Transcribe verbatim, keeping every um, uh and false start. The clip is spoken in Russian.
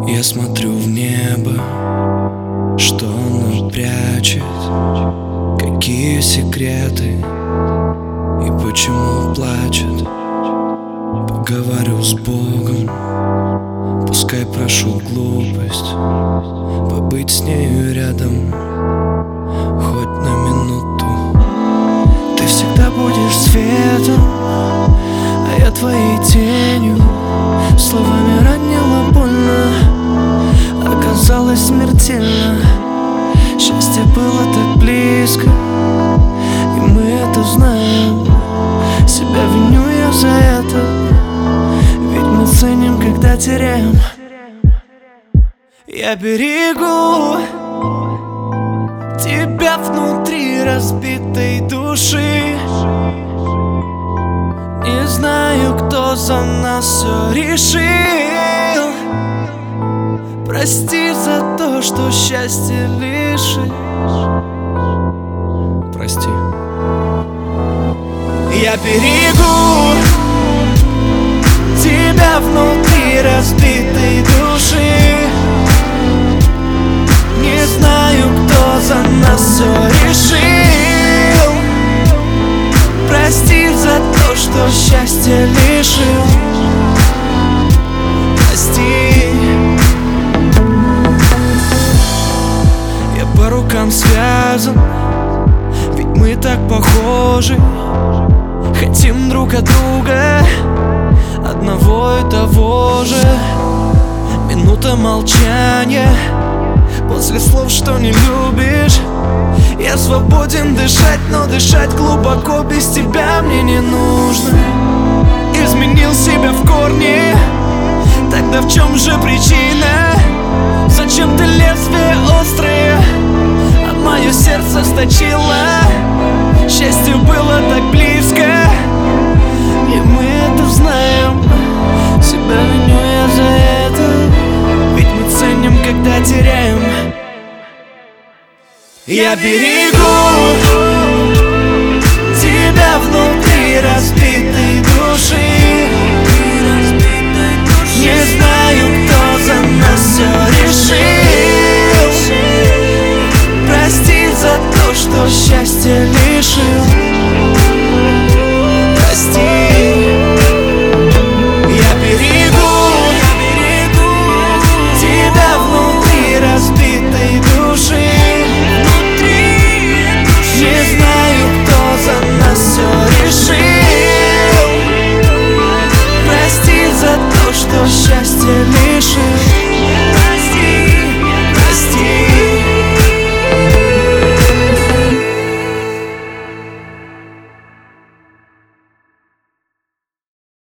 Я смотрю в небо, что оно прячет, какие секреты и почему плачет. Поговорю с Богом, пускай прошу глупость побыть с нею рядом хоть на минуту. Ты всегда будешь светом, а я твоей тенью. Словами ранила больно, оказалось смертельно. Счастье было так близко, и мы это знаем. Себя виню я за это, ведь мы ценим, когда теряем. Я берегу тебя внутри разбитой души. Не знаю, кто за нас все решил. Прости за то, что счастье лишишь. Прости. Я берегу тебя внутри разбитой души. Не знаю, кто за нас все решил. Прости за то, что счастье лишил. Прости. Я по рукам связан, ведь мы так похожи. Хотим друг от друга одного и того же. Минута молчания после слов, что не любишь. Я свободен дышать, но дышать глубоко без тебя мне не нужно. Изменил себя в корне, тогда в чем же причина? Зачем ты лезвие острое, а мое сердце сточило? Счастье было так близко, и мы это знаем. Себя виню я за это, ведь мы ценим, когда теряем. Я берегу тебя внутри разбитой души.